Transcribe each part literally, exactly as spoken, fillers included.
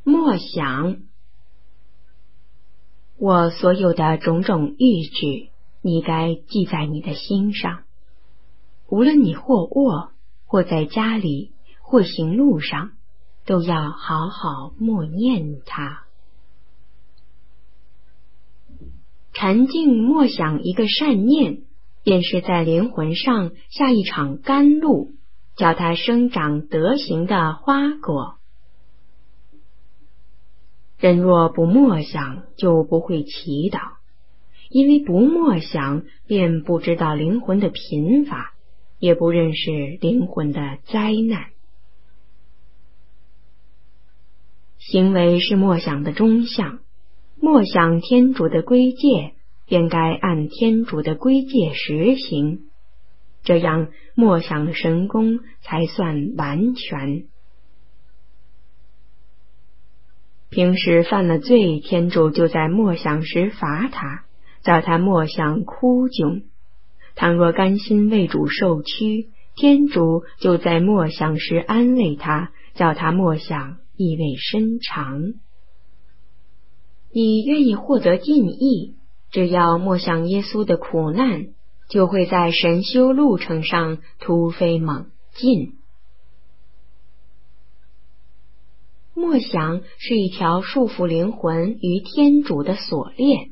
默想。我所有的种种谕旨，你该记在你的心上。无论你或卧，或在家里，或行路上，都要好好默念它。沉静默想一个善念，便是在灵魂上下一场甘露，叫它生长德行的花果。人若不默想，就不会祈祷，因为不默想，便不知道灵魂的贫乏，也不认识灵魂的灾难。行为是默想的中相，默想天主的规戒，便该按天主的规戒实行，这样默想神功才算完全。平时犯了罪，天主就在默想时罚他，叫他默想哭窘；倘若甘心为主受屈，天主就在默想时安慰他，叫他默想意味深长。你愿意获得尽意，只要默想耶稣的苦难，就会在神修路程上突飞猛进。默想是一条束缚灵魂于天主的锁链。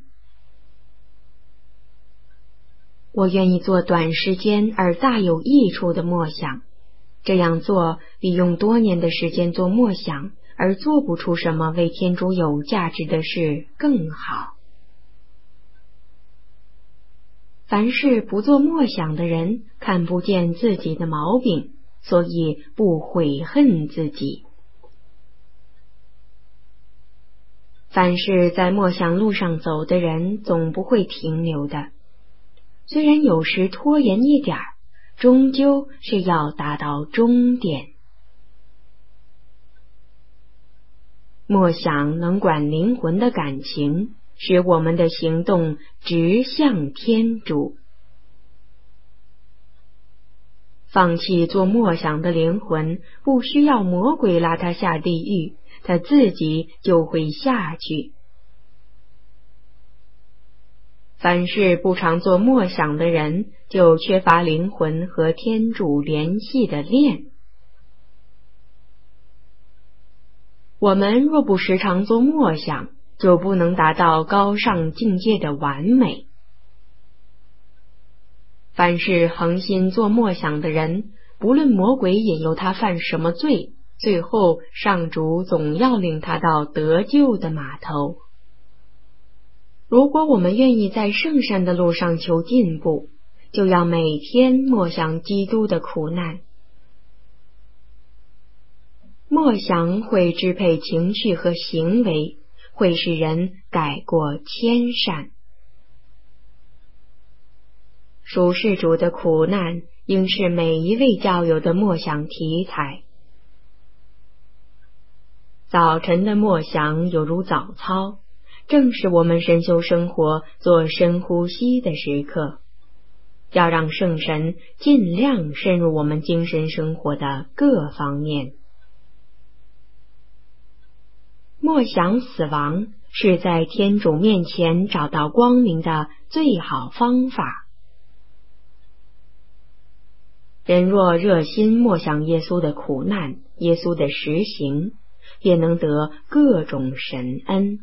我愿意做短时间而大有益处的默想，这样做比用多年的时间做默想而做不出什么为天主有价值的事更好。凡是不做默想的人，看不见自己的毛病，所以不悔恨自己。凡是在默想路上走的人，总不会停留的。虽然有时拖延一点，终究是要达到终点。默想能管灵魂的感情，使我们的行动直向天主。放弃做默想的灵魂，不需要魔鬼拉他下地狱，他自己就会下去。凡是不常做默想的人，就缺乏灵魂和天主联系的链。我们若不时常做默想，就不能达到高尚境界的完美。凡是恒心做默想的人，不论魔鬼引诱他犯什么罪，最后上主总要领他到得救的码头。如果我们愿意在圣善的路上求进步，就要每天默想基督的苦难。默想会支配情绪和行为，会使人改过迁善。属世主的苦难应是每一位教友的默想题材。早晨的默想有如早操，正是我们神修生活做深呼吸的时刻，要让圣神尽量深入我们精神生活的各方面。默想死亡是在天主面前找到光明的最好方法。人若热心默想耶稣的苦难，耶稣的实行，便能得各种神恩。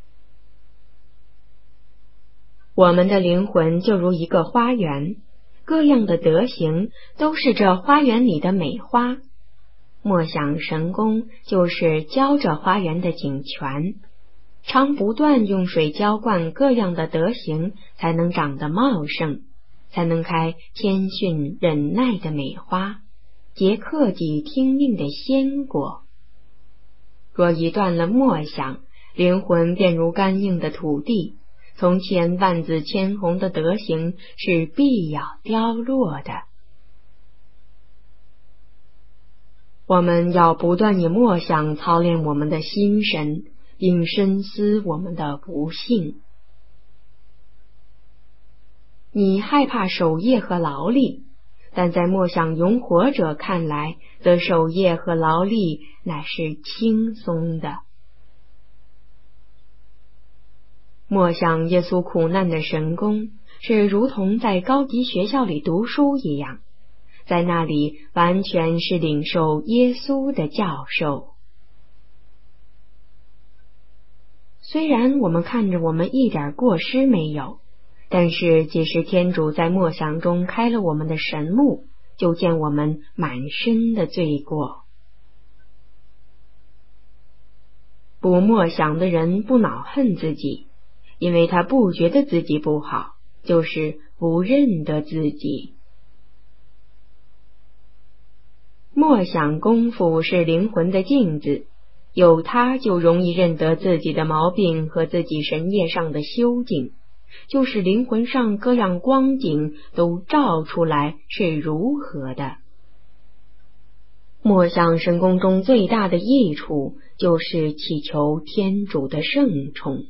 我们的灵魂就如一个花园，各样的德行都是这花园里的美花。默想神功就是浇这花园的井泉，常不断用水浇灌各样的德行，才能长得茂盛，才能开谦逊忍耐的美花，结克己听命的鲜果。若一断了默想，灵魂便如干硬的土地，从前万紫千红的德行是必要凋落的。我们要不断以默想操练我们的心神，并深思我们的不幸。你害怕守夜和劳力，但在默想永活者看来，则守夜和劳力乃是轻松的。 默想耶稣苦难的神功，是如同在高级学校里读书一样，在那里完全是领受耶稣的教授。虽然我们看着我们一点过失没有，但是即使天主在默想中开了我们的神目，就见我们满身的罪过。不默想的人不恼恨自己，因为他不觉得自己不好，就是不认得自己。默想功夫是灵魂的镜子，有它就容易认得自己的毛病和自己神业上的修静，就是灵魂上各样光景都照出来是如何的。默想神功中最大的益处，就是祈求天主的圣宠。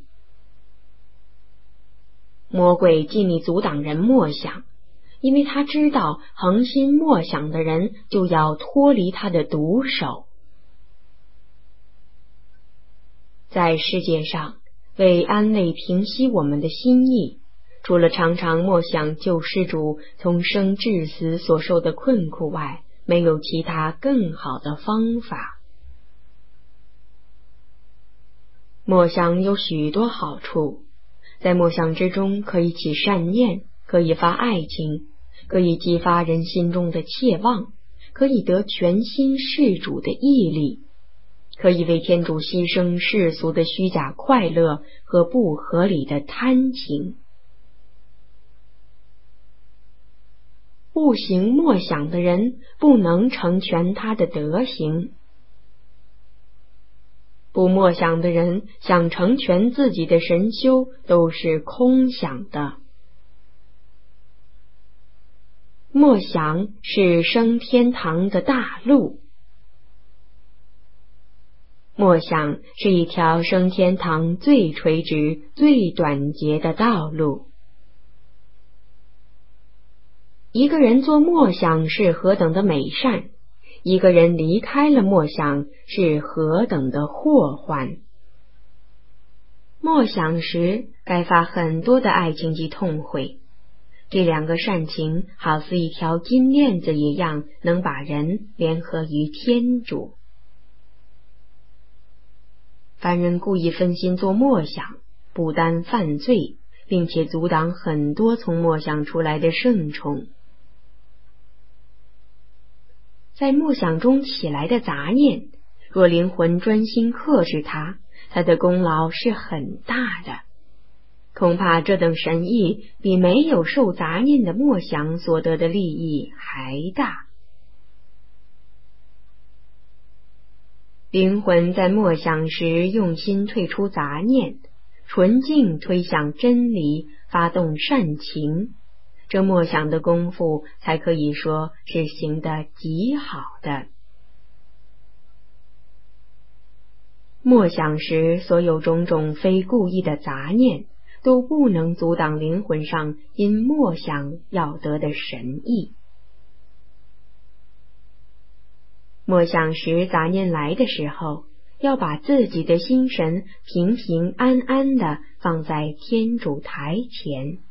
魔鬼尽力阻挡人默想，因为他知道恒心默想的人就要脱离他的毒手。在世界上，为安慰平息我们的心意，除了常常默想救世主从生至死所受的困苦外，没有其他更好的方法。默想有许多好处，在默想之中可以起善念，可以发爱情，可以激发人心中的切望，可以得全心事主的毅力，可以为天主牺牲世俗的虚假快乐和不合理的贪情。不行默想的人不能成全他的德行，不默想的人想成全自己的神修都是空想的。默想是升天堂的大路，默想是一条升天堂最垂直、最短捷的道路。一个人做默想是何等的美善，一个人离开了默想是何等的祸患。默想时该发很多的爱情及痛悔，这两个善情好似一条金链子一样，能把人联合于天主。凡人故意分心做默想，不单犯罪，并且阻挡很多从默想出来的圣宠。在默想中起来的杂念，若灵魂专心克制它，它的功劳是很大的。恐怕这等神意比没有受杂念的默想所得的利益还大。灵魂在默想时用心退出杂念，纯净推向真理，发动善情，这默想的功夫才可以说是行得极好的。默想时所有种种非故意的杂念，都不能阻挡灵魂上因默想要得的神意。默想时杂念来的时候，要把自己的心神平平安安地放在天主台前。